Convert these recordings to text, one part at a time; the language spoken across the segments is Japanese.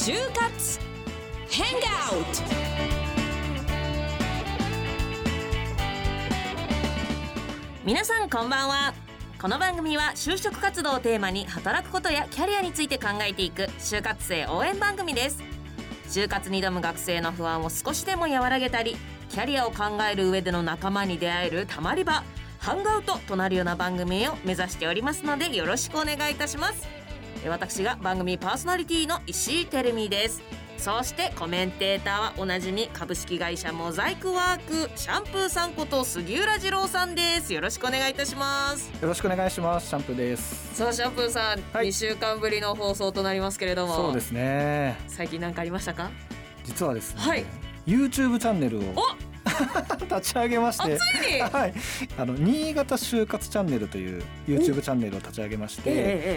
就活ハンガウト。皆さんこんばんは。この番組は就職活動をテーマに働くことやキャリアについて考えていく就活生応援番組です。就活に挑む学生の不安を少しでも和らげたり、キャリアを考える上での仲間に出会えるたまり場、ハンガウトとなるような番組を目指しておりますので、よろしくお願いいたします。私が番組パーソナリティの石井てるみです。そしてコメンテーターはおなじみ株式会社モザイクワークシャンプーさんこと杉浦二郎さんです。よろしくお願いいたします。 よろしくお願いします。シャンプーです。 さあシャンプーさん、 はい、 2週間ぶりの放送となりますけれども、 そうですね。 最近何かありましたか？ 実はですね、 はい、 YouTube チャンネルを立ち上げまして、 ついに、 はい、新潟就活チャンネルという YouTube チャンネルを立ち上げまして、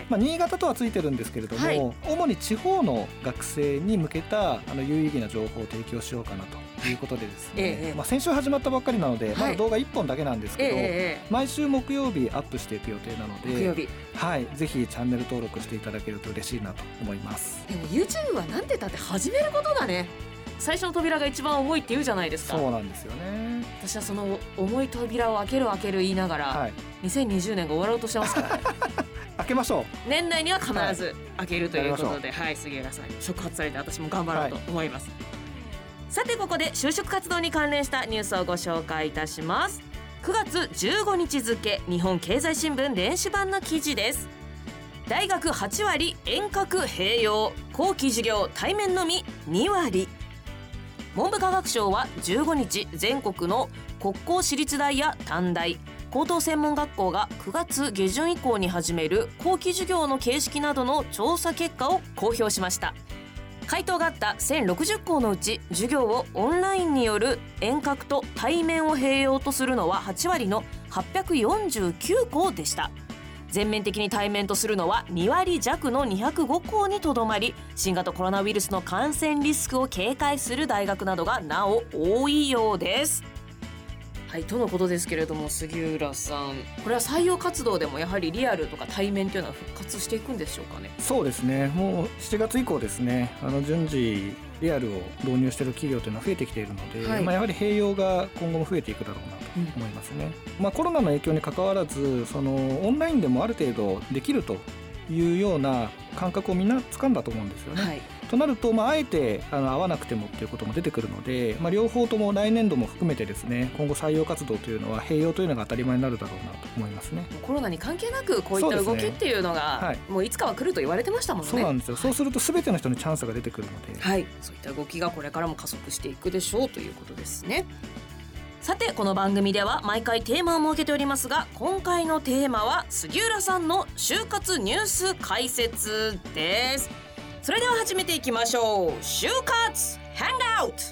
新潟とはついてるんですけれども、はい、主に地方の学生に向けた有意義な情報を提供しようかなということでですね、先週始まったばっかりなので、まだ動画1本だけなんですけど、毎週木曜日アップしていく予定なので、はい、ぜひチャンネル登録していただけると嬉しいなと思います。 でも YouTube はなんて言ったって始めることだね。最初の扉が一番重いって言うじゃないですか。 そうなんですよね。 私はその重い扉を開ける言いながら、はい、2020年が終わろうとしてますからね開けましょう。 年内には必ず開けるということで、はい、杉浦さんに触発されて私も頑張ろうと思います、はい。さてここで就職活動に関連したニュースをご紹介いたします。9月15日付日本経済新聞電子版の記事です。大学8割遠隔併用、後期授業対面のみ2割。文部科学省は15日、全国の国公私立大や短大、高等専門学校が9月下旬以降に始める後期授業の形式などの調査結果を公表しました。回答があった1060校のうち、授業をオンラインによる遠隔と対面を併用とするのは8割の849校でした。全面的に対面とするのは2割弱の205校にとどまり、新型コロナウイルスの感染リスクを警戒する大学などがなお多いようです。はい、とのことですけれども、杉浦さん、これは採用活動でもやはりリアルとか対面というのは復活していくんでしょうかね。 そうですね、もう7月以降ですね、順次リアルを導入している企業というのは増えてきているので、はい、やはり併用が今後も増えていくだろうなと思いますね、コロナの影響に関わらず、オンラインでもある程度できるというような感覚をみんな掴んだと思うんですよね、はい。となると、あえて会わなくてもっていうことも出てくるので、両方とも来年度も含めてですね、今後採用活動というのは併用というのが当たり前になるだろうなと思いますね。 コロナに関係なくこういった動きっていうのが、はい、もういつかは来ると言われてましたもんね。 そうなんですよ、はい、そうすると全ての人にチャンスが出てくるので、 はい、そういった動きがこれからも加速していくでしょうということですね。さてこの番組では毎回テーマを設けておりますが、今回のテーマは杉浦さんの就活ニュース解説です。それでは始めていきましょう。就活ハンガウト。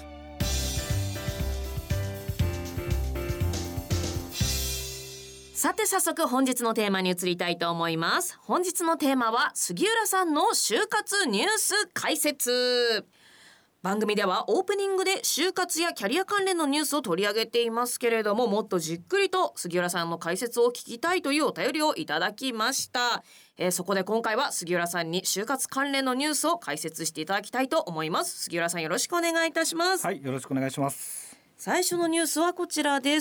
さて早速本日のテーマに移りたいと思います。本日のテーマは杉浦さんの就活ニュース解説。番組ではオープニングで就活やキャリア関連のニュースを取り上げていますけれども、もっとじっくりと杉浦さんの解説を聞きたいというお便りをいただきました。そこで今回は杉浦さんに就活関連のニュースを解説していただきたいと思います。杉浦さんよろしくお願いいたします。 はい、よろしくお願いします。 最初のニュースはこちらです。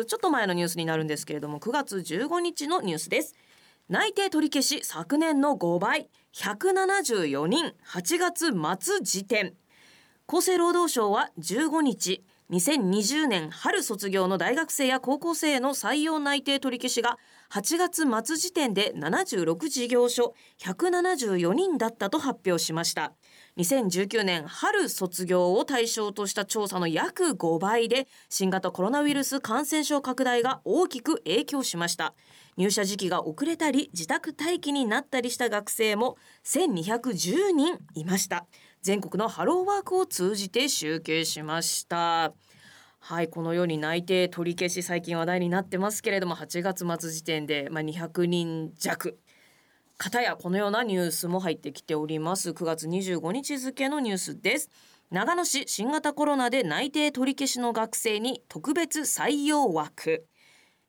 ちょっと前のニュースになるんですけれども、9月15日のニュースです。内定取り消し昨年の5倍、174人、8月末時点。厚生労働省は15日、2020年春卒業の大学生や高校生への採用内定取り消しが8月末時点で76事業所174人だったと発表しました。2019年春卒業を対象とした調査の約5倍で、新型コロナウイルス感染症拡大が大きく影響しました。入社時期が遅れたり自宅待機になったりした学生も1210人いました。全国のハローワークを通じて集計しました。はい、このように内定取り消し最近話題になってますけれども、8月末時点で200人弱。片やこのようなニュースも入ってきております。9月25日付のニュースです。長野市新型コロナで内定取り消しの学生に特別採用枠。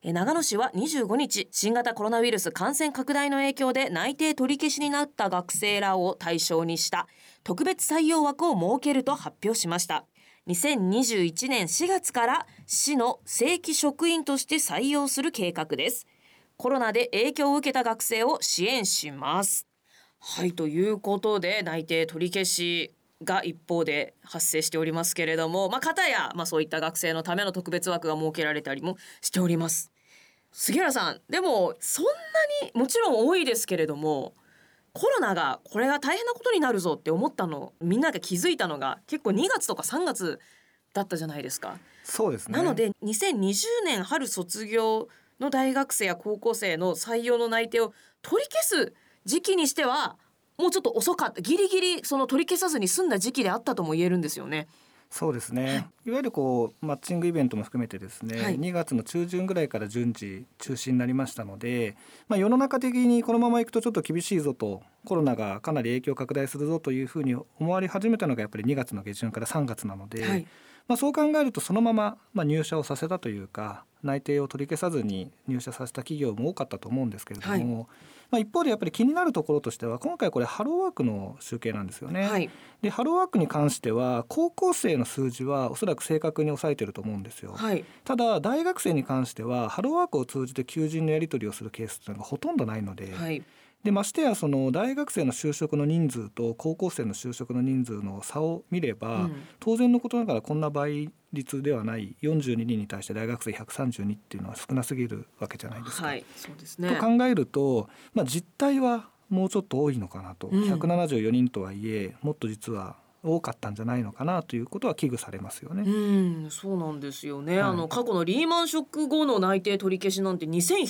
長野市は25日、新型コロナウイルス感染拡大の影響で内定取り消しになった学生らを対象にした特別採用枠を設けると発表しました。2021年4月から市の正規職員として採用する計画です。コロナで影響を受けた学生を支援します。はい、ということで内定取り消しが一方で発生しておりますけれども、片やそういった学生のための特別枠が設けられたりもしております。杉原さん、でもそんなにもちろん多いですけれども、コロナがこれが大変なことになるぞって思ったの、みんなが気づいたのが結構2月とか3月だったじゃないですか。 そうですね。 なので2020年春卒業の大学生や高校生の採用の内定を取り消す時期にしてはもうちょっと遅かった、ギリギリその取り消さずに済んだ時期であったとも言えるんですよね。 そうですね、はい、いわゆるマッチングイベントも含めてですね、2月の中旬ぐらいから順次中止になりましたので、世の中的にこのままいくとちょっと厳しいぞと、コロナがかなり影響拡大するぞというふうに思われ始めたのがやっぱり2月の下旬から3月なので、そう考えるとそのまま入社をさせたというか、内定を取り消さずに入社させた企業も多かったと思うんですけれども、一方でやっぱり気になるところとしては、今回これハローワークの集計なんですよね。でハローワークに関しては高校生の数字はおそらく正確に抑えてると思うんですよ。ただ大学生に関してはハローワークを通じて求人のやり取りをするケースというのがほとんどないので、でましてやその大学生の就職の人数と高校生の就職の人数の差を見れば、当然のことながらこんな倍率ではない42人に対して大学生132っていうのは少なすぎるわけじゃないですか。 そうですね。 と考えると、実態はもうちょっと多いのかなと、174人とはいえもっと実は多かったんじゃないのかなということは危惧されますよね。 そうなんですよね、過去のリーマンショック後の内定取り消しなんて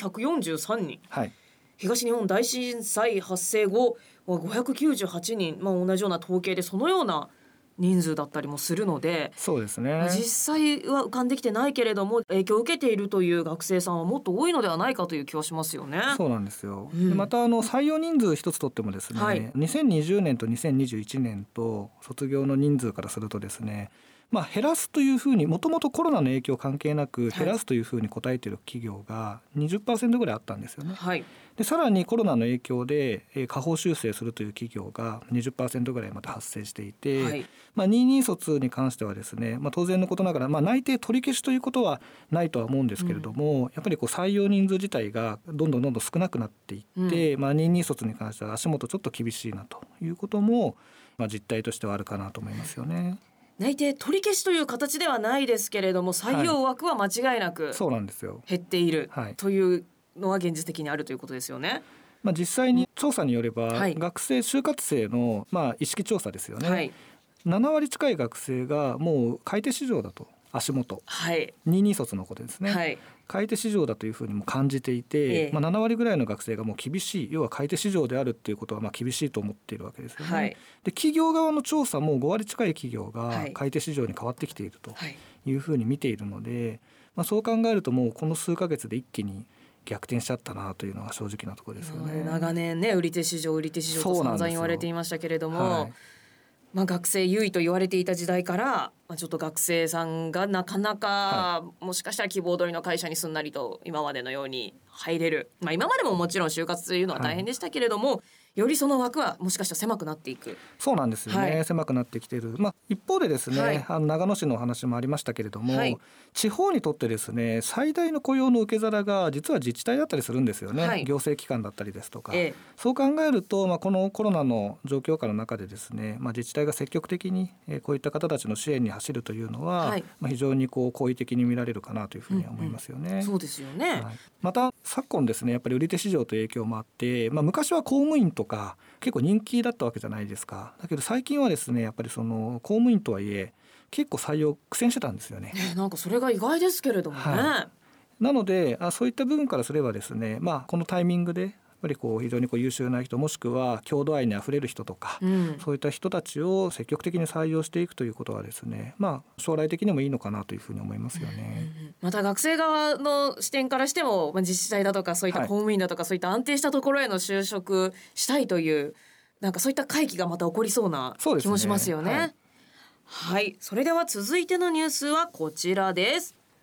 2143人、東日本大震災発生後は598人、同じような統計でそのような人数だったりもするので、 そうですね、 実際は浮かんできてないけれども影響を受けているという学生さんはもっと多いのではないかという気はしますよね。 そうなんですよ、でまた採用人数一つとってもですね、2020年と2021年と卒業の人数からするとですね、減らすというふうにもともとコロナの影響関係なく減らすというふうに答えている企業が 20% ぐらいあったんですよね。でさらにコロナの影響で下方修正するという企業が 20% ぐらいまで発生していて、22卒に関してはですね、当然のことながら、内定取り消しということはないとは思うんですけれども、やっぱり採用人数自体がどんどん少なくなっていって、22卒に関しては足元ちょっと厳しいなということも、実態としてはあるかなと思いますよね。 内定取り消しという形ではないですけれども、採用枠は間違いなくそうなんですよ、 減っているというのは現実的にあるということですよね。 実際に調査によれば、学生就活生の意識調査ですよね、7割近い学生がもう買い手市場だと、足元、22卒のことですね、買い手市場だというふうにも感じていて、7割ぐらいの学生がもう厳しい、要は買い手市場であるっていうことは厳しいと思っているわけですよね。で企業側の調査も5割近い企業が買い手市場に変わってきているというふうに見ているので、そう考えるともうこの数ヶ月で一気に逆転しちゃったなというのが正直なところですよね。 長年ね、売り手市場と散々言われていましたけれども、学生優位と言われていた時代から、ちょっと学生さんがなかなか、もしかしたら希望通りの会社にすんなりと今までのように入れる、今までももちろん就活というのは大変でしたけれども、よりその枠はもしかしたら狭くなっていく。 そうなんですよね、狭くなってきている。一方でですね、長野市のお話もありましたけれども、地方にとってですね、最大の雇用の受け皿が実は自治体だったりするんですよね、行政機関だったりですとか、そう考えると、このコロナの状況下の中でですね、自治体が積極的にこういった方たちの支援に走るというのは、非常に好意的に見られるかなというふうに思いますよね。 そうですよね、 また昨今ですね、やっぱり売り手市場という影響もあって、昔は公務員とか結構人気だったわけじゃないですか。だけど最近はですね、やっぱりその公務員とはいえ結構採用苦戦してたんですよね。 なんかそれが意外ですけれどもね、 なのでそういった部分からすればですね、このタイミングでやっぱり非常に優秀な人、もしくは郷土愛にあふれる人とか、そういった人たちを積極的に採用していくということはですね、将来的にもいいのかなというふうに思いますよね。 また学生側の視点からしても、自治体だとかそういった公務員だとか、そういった安定したところへの就職したいという、なんかそういった回帰がまた起こりそうな気もしますよね。それでは続いてのニュースはこちらです。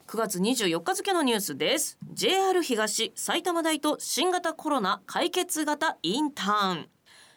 9月24日付のニュースです。 JR 東埼玉大と新型コロナ解決型インターン。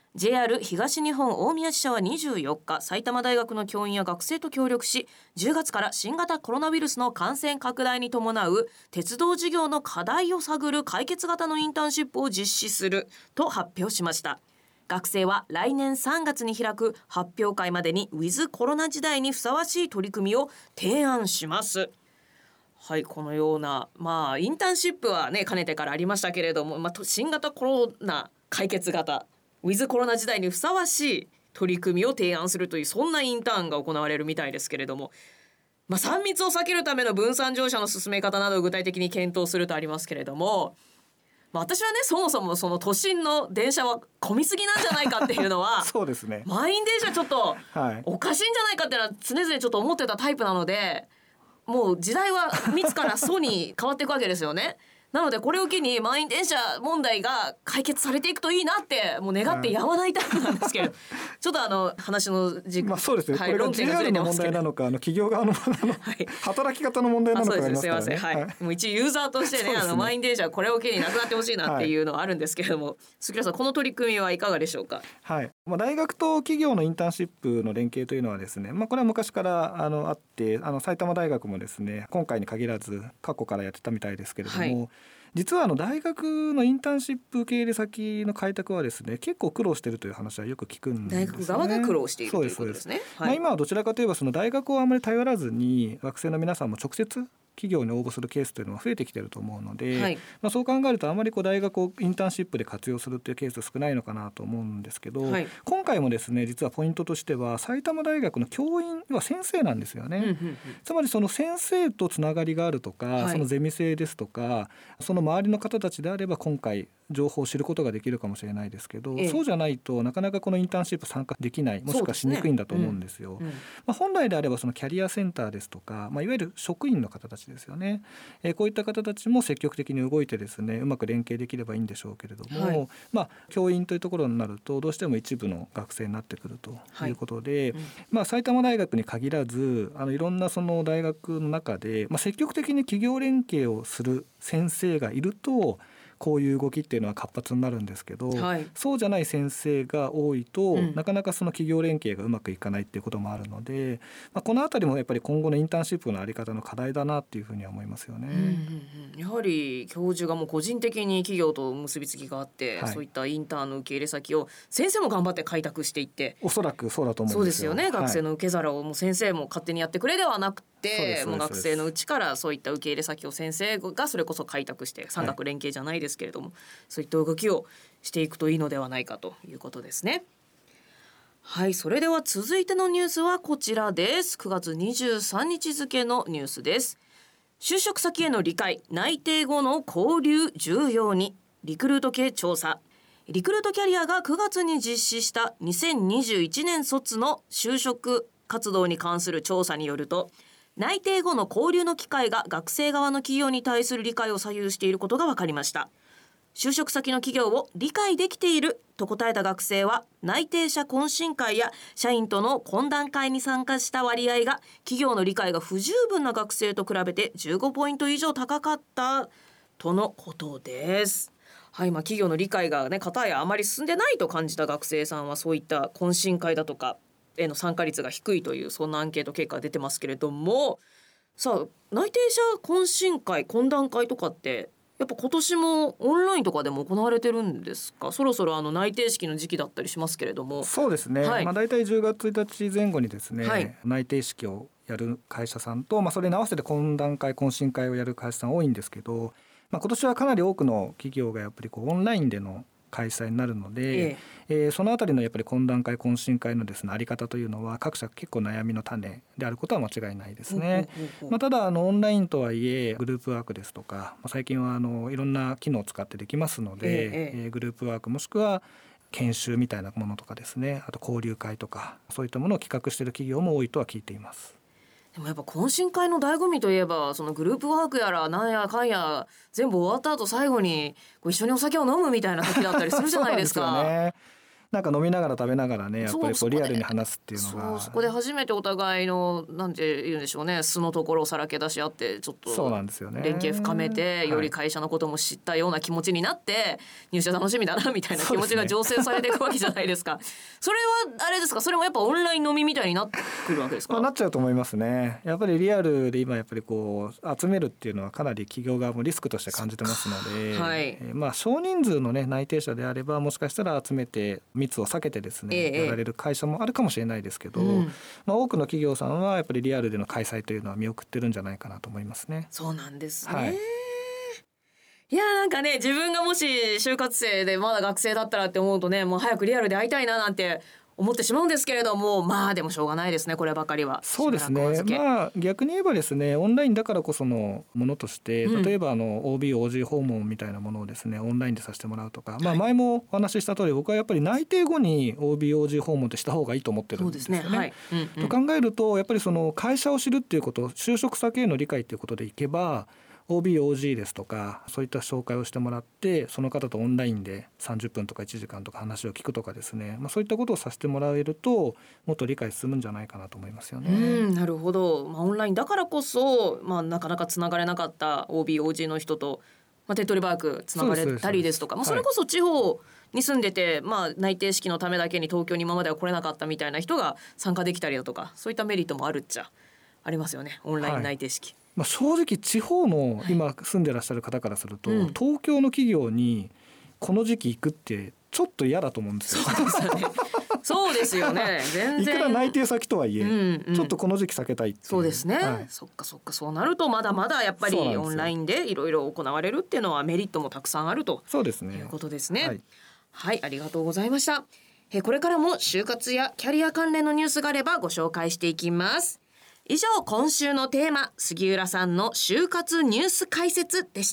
JR 東日本大宮支社は24日、埼玉大学の教員や学生と協力し、10月から新型コロナウイルスの感染拡大に伴う鉄道事業の課題を探る解決型のインターンシップを実施すると発表しました。学生は来年3月に開く発表会までにウィズコロナ時代にふさわしい取り組みを提案します。はい、このような、インターンシップはね、かねてからありましたけれども、新型コロナ解決型ウィズコロナ時代にふさわしい取り組みを提案するという、そんなインターンが行われるみたいですけれども、3密を避けるための分散乗車の進め方などを具体的に検討するとありますけれども、私はね、そもそもその都心の電車は混みすぎなんじゃないかっていうのはそうですね、 満員電車ちょっとおかしいんじゃないかっていうのは常々ちょっと思ってたタイプなので、もう時代は密から素に変わっていくわけですよね。なのでこれを機に満員電車問題が解決されていくといいなってもう願ってやまないタイプなんですけど、ちょっと話の軸、 そうですね、これが JR の問題なのか企業側の働き方の問題なのかありますからね。 もう一ユーザーとしてね、満員電車これを機になくなってほしいなっていうのはあるんですけれども、杉浦さん、この取り組みはいかがでしょうか。 はい、大学と企業のインターンシップの連携というのはですね、これは昔からあって埼玉大学もですね、今回に限らず過去からやってたみたいですけれども、実は大学のインターンシップ受け入れ先の開拓はですね、結構苦労しているという話はよく聞くんですね。 大学側が苦労しているということですね。 今はどちらかといえばその大学をあまり頼らずに学生の皆さんも直接企業に応募するケースというのは増えてきていると思うので、そう考えるとあまり大学をインターンシップで活用するというケース少ないのかなと思うんですけど、今回もですね、実はポイントとしては埼玉大学の教員は先生なんですよね。つまりその先生とつながりがあるとか、そのゼミ生ですとか、その周りの方たちであれば今回情報を知ることができるかもしれないですけど、そうじゃないとなかなかこのインターンシップ参加できない、もしくはしにくいんだと思うんですよ。本来であればそのキャリアセンターですとか、いわゆる職員の方たちですよね、こういった方たちも積極的に動いてですね、うまく連携できればいいんでしょうけれども、教員というところになるとどうしても一部の学生になってくるということで、埼玉大学に限らずいろんなその大学の中で、積極的に企業連携をする先生がいるとこういう動きっていうのは活発になるんですけど、そうじゃない先生が多いと、なかなかその企業連携がうまくいかないっていうこともあるので、このあたりもやっぱり今後のインターンシップのあり方の課題だなっていうふうには思いますよね。 やはり教授がもう個人的に企業と結びつきがあって、そういったインターンの受け入れ先を先生も頑張って開拓していって、 おそらくそうだと思うんですよ。 そうですよね、学生の受け皿をもう先生も勝手にやってくれではなくて、もう学生のうちからそういった受け入れ先を先生がそれこそ開拓して産学連携じゃないですけれども、そういった動きをしていくといいのではないかということですね。はい、それでは続いてのニュースはこちらです。9月23日付のニュースです。就職先への理解、内定後の交流重要に、リクルート系調査。リクルートキャリアが9月に実施した2021年卒の就職活動に関する調査によると、内定後の交流の機会が学生側の企業に対する理解を左右していることが分かりました。就職先の企業を理解できていると答えた学生は、内定者懇親会や社員との懇談会に参加した割合が企業の理解が不十分な学生と比べて15ポイント以上高かったとのことです。企業の理解が片やあまり進んでないと感じた学生さんは、そういった懇親会だとかへの参加率が低いという、そんなアンケート結果が出てますけれども、さあ内定者懇親会懇談会とかってやっぱ今年もオンラインとかでも行われてるんですか。そろそろ内定式の時期だったりしますけれども。 そうですね、だいたい10月1日前後にですね、内定式をやる会社さんと、それに合わせて懇談会懇親会をやる会社さん多いんですけど、今年はかなり多くの企業がやっぱりオンラインでの開催になるので、そのあたりのやっぱり懇談会懇親会のですね、あり方というのは各社結構悩みの種であることは間違いないですね。ただオンラインとはいえグループワークですとか、最近はいろんな機能を使ってできますので、グループワークもしくは研修みたいなものとかですね、あと交流会とかそういったものを企画している企業も多いとは聞いています。 でもやっぱ懇親会の醍醐味といえば、そのグループワークやらなんやかんや全部終わった後最後に一緒にお酒を飲むみたいな時だったりするじゃないですか。 なんか飲みながら食べながらねやっぱりこうリアルに話すっていうのがそこで初めてお互いのなんて言うんでしょうね素のところをさらけ出し合ってちょっとそうなんですよね連携深めてより会社のことも知ったような気持ちになって入社楽しみだなみたいな気持ちが醸成されていくわけじゃないですか。それはあれですかそれもやっぱオンライン飲みみたいになってくるわけですか。 なっちゃうと思いますね。やっぱりリアルで今やっぱりこう集めるっていうのはかなり企業側もリスクとして感じてますので、はい、少人数のね内定者であればもしかしたら集めて密を避けてですね、やられる会社もあるかもしれないですけど、多くの企業さんはやっぱりリアルでの開催というのは見送ってるんじゃないかなと思いますね。 そうなんですね、はい、いやなんかね自分がもし就活生でまだ学生だったらって思うとねもう早くリアルで会いたいななんて思ってしまうんですけれどもでもしょうがないですねこればかりは。 そうですね逆に言えばですねオンラインだからこそのものとして、例えばOB/OG 訪問みたいなものをですねオンラインでさせてもらうとか、前もお話しした通り僕はやっぱり内定後に OB/OG 訪問ってした方がいいと思ってるんですよね。そうですね、はい、と考えるとやっぱりその会社を知るっていうこと就職先への理解っていうことでいけばOB/OG ですとかそういった紹介をしてもらってその方とオンラインで30分とか1時間とか話を聞くとかですね、そういったことをさせてもらえるともっと理解進むんじゃないかなと思いますよね。 なるほど、オンラインだからこそ、なかなかつながれなかった OB/OG の人と、手っ取り早くつながれたりですとかそれこそ地方に住んでて、内定式のためだけに東京に今までは来れなかったみたいな人が参加できたりだとかそういったメリットもあるっちゃありますよねオンライン内定式、 正直地方の今住んでらっしゃる方からすると、東京の企業にこの時期行くってちょっと嫌だと思うんですよ。 そうですよね全然いくら内定先とはいえ、ちょっとこの時期避けたいっていう。 そうですね、そっかそうなるとまだまだやっぱりオンラインでいろいろ行われるっていうのはメリットもたくさんあるとそうですねいうことですね。はい、ありがとうございました。これからも就活やキャリア関連のニュースがあればご紹介していきます。以上今週のテーマ杉浦さんの就活ニュース解説でした。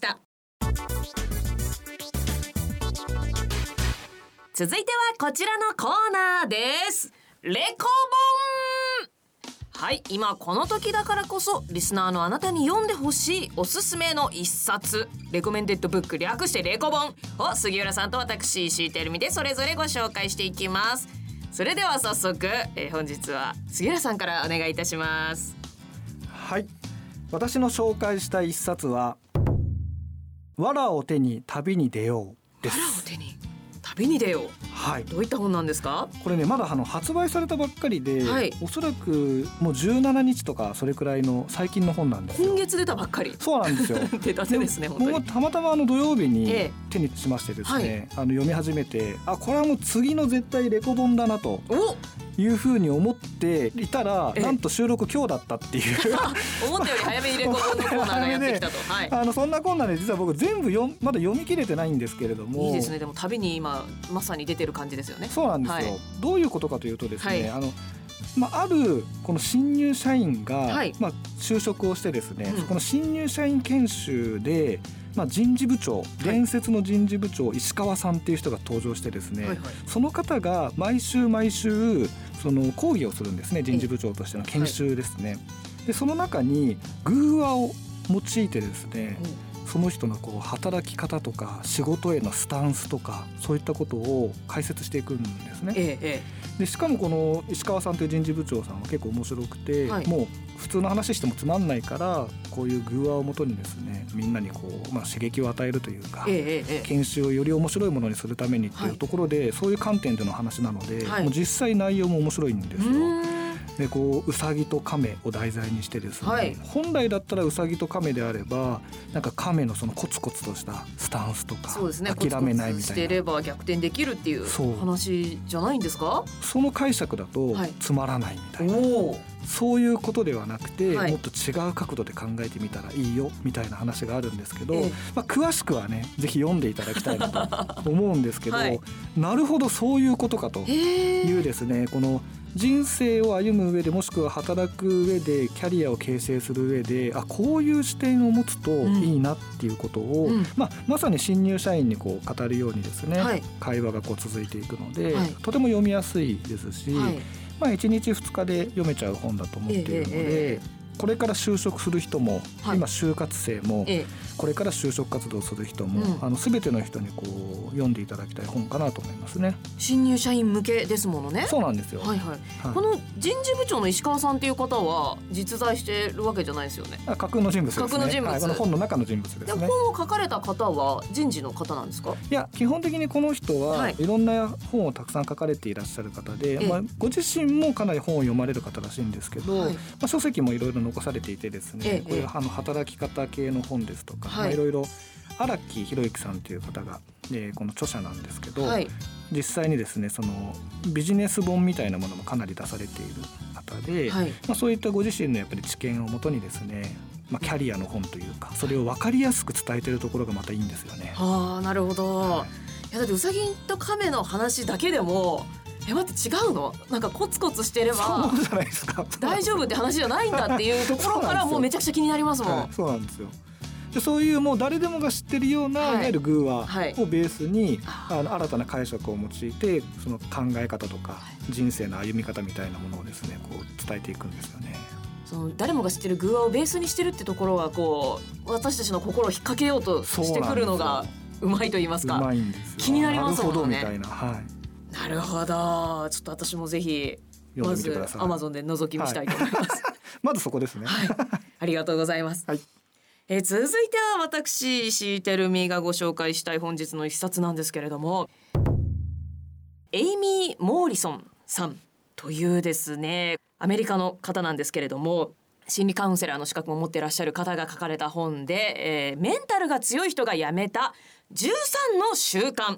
続いてはこちらのコーナーです。レコ本。はい、今この時だからこそリスナーのあなたに読んでほしいおすすめの一冊レコメンデッドブック略してレコ本を杉浦さんと私石井てるみでそれぞれご紹介していきます。それでは早速、本日は杉浦さんからお願いいたします。 はい、私の紹介した一冊は藁を手に旅に出ようです。 藁を手に旅に出よう、 はい、 どういった本なんですか。 これねまだ発売されたばっかりで、おそらくもう17日とかそれくらいの最近の本なんですよ。 今月出たばっかり。 そうなんですよ出たてですね。本当にもうたまたま土曜日に手にしましてですね、読み始めてこれはもう次の絶対レコ本だなというふうに思っていたら、なんと収録今日だったっていう思ったより早めにレコ本のコーナーがやってきたと、 そんなコーナーで実は僕全部まだ読み切れてないんですけれども。 いいですね。でも旅に今まさに出てる感じですよね。 そうなんですよ、どういうことかというとですね、あるこの新入社員が、就職をしてですね、この新入社員研修で人事部長、伝説の人事部長石川さんっていう人が登場してですね、その方が毎週その講義をするんですね。人事部長としての研修ですね、でその中に寓話を用いてですね、その人の働き方とか仕事へのスタンスとかそういったことを解説していくんですね、でしかもこの石川さんという人事部長さんは結構面白くて、もう普通の話してもつまんないからこういう寓話をもとにですねみんなに刺激を与えるというか、研修をより面白いものにするためにっていうところで、そういう観点での話なので、もう実際内容も面白いんですよ。でウサギと亀を題材にしてですね、本来だったらウサギと亀であればなんか亀のそのコツコツとしたスタンスとか、諦めないみたいな、コツコツしてれば逆転できるっていう話じゃないんですか。 その解釈だとつまらないみたいな、そういうことではなくて、もっと違う角度で考えてみたらいいよみたいな話があるんですけど、詳しくはねぜひ読んでいただきたいなと思うんですけど、なるほどそういうことかというですね、この人生を歩む上でもしくは働く上でキャリアを形成する上でこういう視点を持つといいなっていうことを、まさに新入社員に語るようにですね、会話が続いていくので、とても読みやすいですし、1日2日で読めちゃう本だと思っているので、 これから就職する人も、 はい、 今就活生も、これから就職活動する人も、全ての人にこう読んでいただきたい本かなと思いますね。 新入社員向けですものね。 そうなんですよ、 はいはいはい、この人事部長の石川さんっていう方は実在してるわけじゃないですよね。 架空の人物ですね。 架空の人物、 はい、この本の中の人物ですね。 本を書かれた方は人事の方なんですか？ いや、基本的にこの人はいろんな本をたくさん書かれていらっしゃる方で、ご自身もかなり本を読まれる方らしいんですけど、書籍もいろいろ残されていてですね、こういう働き方系の本ですとか、いろいろ荒木博之さんという方が、この著者なんですけど、実際にですねそのビジネス本みたいなものもかなり出されている方で、そういったご自身のやっぱり知見をもとにですね、キャリアの本というかそれを分かりやすく伝えているところがまたいいんですよね。 なるほど、いやだってウサギとカメの話だけでも待って違うの？なんかコツコツしてればそうじゃないですか大丈夫って話じゃないんだっていうところからもうめちゃくちゃ気になりますもん。 そうなんですよ。でそういうもう誰でもが知ってるような、いわゆる寓話をベースに、新たな解釈を用いてその考え方とか、人生の歩み方みたいなものをですねこう伝えていくんですよね。 その誰もが知ってる寓話をベースにしてるってところがこう私たちの心を引っ掛けようとしてくるのがうまいと言いますか、 うまいんですよ。 気になりますもんね。 なるほどみたいな、 なるほど。ちょっと私もぜひまず Amazon で覗き見したいと思います、 まずそこですね、 ありがとうございます、続いては私石井てるみがご紹介したい本日の一冊なんですけれども、エイミー・モーリソンさんというですねアメリカの方なんですけれども、心理カウンセラーの資格も持っていらっしゃる方が書かれた本で、メンタルが強い人がやめた13の習慣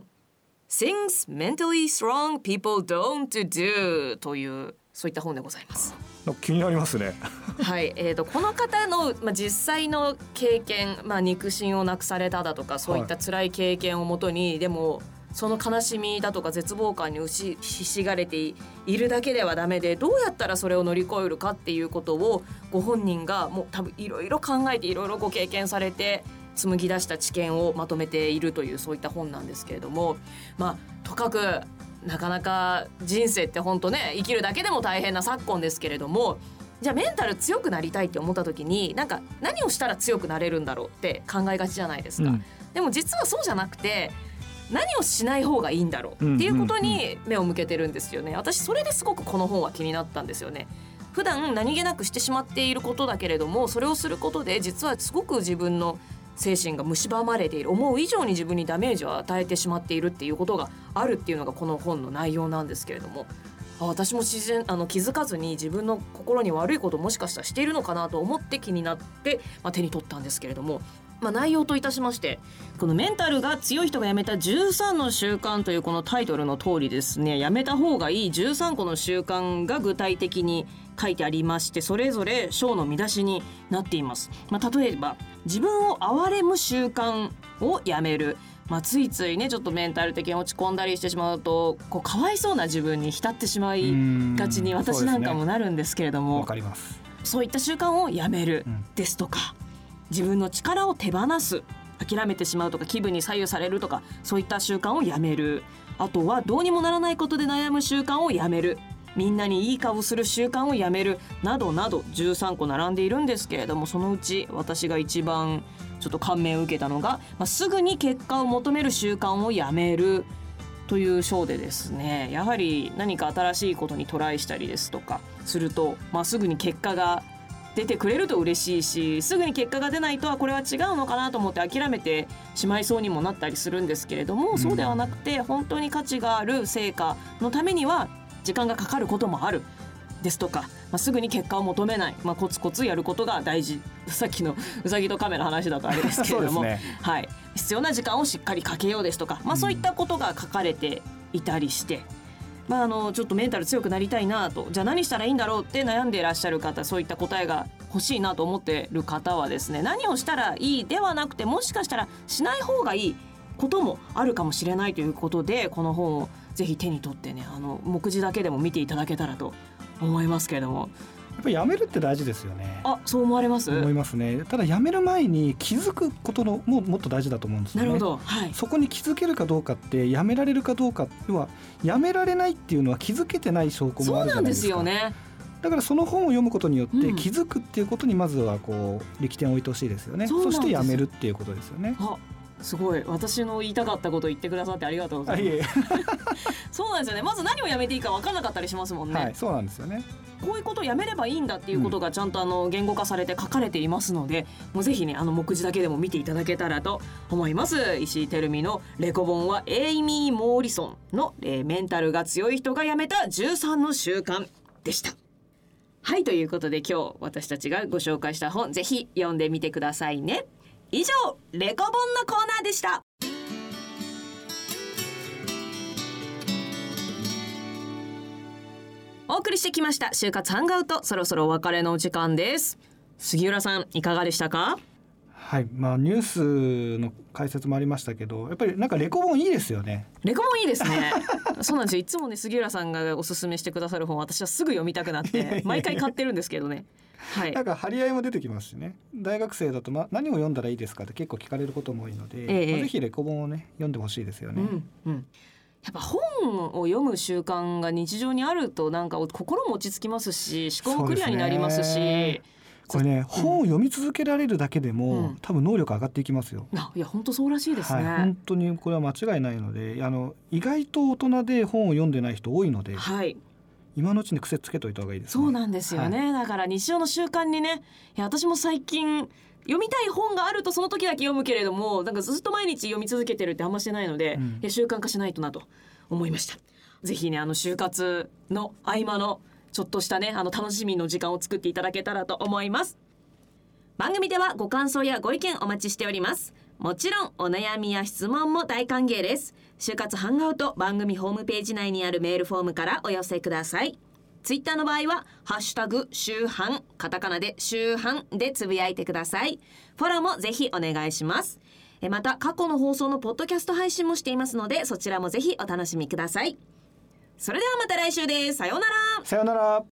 Things mentally strong people don't do というそういった本でございます。 気になりますねはい、この方の、実際の経験、肉親を亡くされただとかそういった辛い経験をもとに、でもその悲しみだとか絶望感にひしがれているだけではダメで、どうやったらそれを乗り越えるかっていうことをご本人がもう多分いろいろ考えていろいろご経験されて紡ぎ出した知見をまとめているというそういった本なんですけれども、とかくなかなか人生って本当ね生きるだけでも大変な昨今ですけれども、じゃあメンタル強くなりたいって思った時に何をしたら強くなれるんだろうって考えがちじゃないですか、でも実はそうじゃなくて何をしない方がいいんだろうっていうことに目を向けてるんですよね。私それですごくこの本は気になったんですよね。普段何気なくしてしまっていることだけれども、それをすることで実はすごく自分の精神が蝕まれている、思う以上に自分にダメージを与えてしまっているっていうことがあるっていうのがこの本の内容なんですけれども、私も自然気づかずに自分の心に悪いことをもしかしたらしているのかなと思って気になって、手に取ったんですけれども、内容といたしましてこのメンタルが強い人がやめた13の習慣というこのタイトルの通りですね、やめた方がいい13個の習慣が具体的に書いてありまして、それぞれ章の見出しになっています。例えば自分を憐れむ習慣をやめる、ついついねちょっとメンタル的に落ち込んだりしてしまうとかわいそうな自分に浸ってしまいがちに私なんかもなるんですけれども、 わかります。 そういった習慣をやめるですとか、自分の力を手放す、諦めてしまうとか気分に左右されるとかそういった習慣をやめる、あとはどうにもならないことで悩む習慣をやめる、みんなにいい顔する習慣をやめるなどなど13個並んでいるんですけれども、そのうち私が一番ちょっと感銘を受けたのが、すぐに結果を求める習慣をやめるという章でですね、やはり何か新しいことにトライしたりですとかすると、すぐに結果が出てくれると嬉しいし、すぐに結果が出ないとこれは違うのかなと思って諦めてしまいそうにもなったりするんですけれども、そうではなくて本当に価値がある成果のためには時間がかかることもあるですとか、すぐに結果を求めない、コツコツやることが大事、さっきのうさぎとカメの話だとあれですけれども、必要な時間をしっかりかけようですとか、そういったことが書かれていたりして、ちょっとメンタル強くなりたいなと、じゃあ何したらいいんだろうって悩んでいらっしゃる方、そういった答えが欲しいなと思っている方はですね、何をしたらいいではなくて、もしかしたらしない方がいいこともあるかもしれないということで、この本をぜひ手に取ってね、目次だけでも見ていただけたらと思いますけれども。 やっぱりやめるって大事ですよね。 そう思われます？ 思いますね。ただやめる前に気づくことのもっと大事だと思うんですよね。 なるほど、 そこに気づけるかどうかって、やめられるかどうか、要はやめられないっていうのは気づけてない証拠もあるじゃないですか。 そうなんですよね。 だからその本を読むことによって気づくっていうことにまずはこう力点を置いてほしいですよね。 そしてやめるっていうことですよね。 あ、すごい、私の言いたかったことを言ってくださってありがとうございます。そうなんですよね。まず何をやめていいか分からなかったりしますもんね。 はい、そうなんですよね。 こういうことをやめればいいんだっていうことがちゃんと言語化されて書かれていますので、もうぜひね目次だけでも見ていただけたらと思います。石井てるみのレコ本はエイミー・モーリソンの、メンタルが強い人がやめた13の習慣でした。はい、ということで今日私たちがご紹介した本、ぜひ読んでみてくださいね。以上、レコ本のコーナーでした。お送りしてきました就活ハンガウト、そろそろお別れのお時間です。杉浦さん、いかがでしたか？ はい、ニュースの解説もありましたけど、やっぱりなんかレコ本いいですよね。 レコ本いいですね。そうなんですよ。いつもね杉浦さんがおすすめしてくださる本、私はすぐ読みたくなって毎回買ってるんですけどね。はい、なんか張り合いも出てきますしね。大学生だと、何を読んだらいいですかって結構聞かれることも多いので、ぜひレコ本をね読んでほしいですよね。 やっぱ本を読む習慣が日常にあるとなんか心も落ち着きますし、思考もクリアになりますし、 これね、本を読み続けられるだけでも、多分能力上がっていきますよ。 いや本当そうらしいですね。 本当にこれは間違いないので、意外と大人で本を読んでない人多いので、今のうちに癖つけといた方がいいですね。 そうなんですよね。だから日常の習慣にね、私も最近読みたい本があるとその時だけ読むけれども、なんかずっと毎日読み続けてるってあんましてないので、習慣化しないとなと思いました。ぜひね就活の合間のちょっとしたね楽しみの時間を作っていただけたらと思います。番組ではご感想やご意見お待ちしております。もちろんお悩みや質問も大歓迎です。就活ハンガウト番組ホームページ内にあるメールフォームからお寄せください。ツイッターの場合はハッシュタグ週半、カタカナで週半でつぶやいてください。フォローもぜひお願いします。また過去の放送のポッドキャスト配信もしていますので、そちらもぜひお楽しみください。それではまた来週です。さようなら。 さようなら。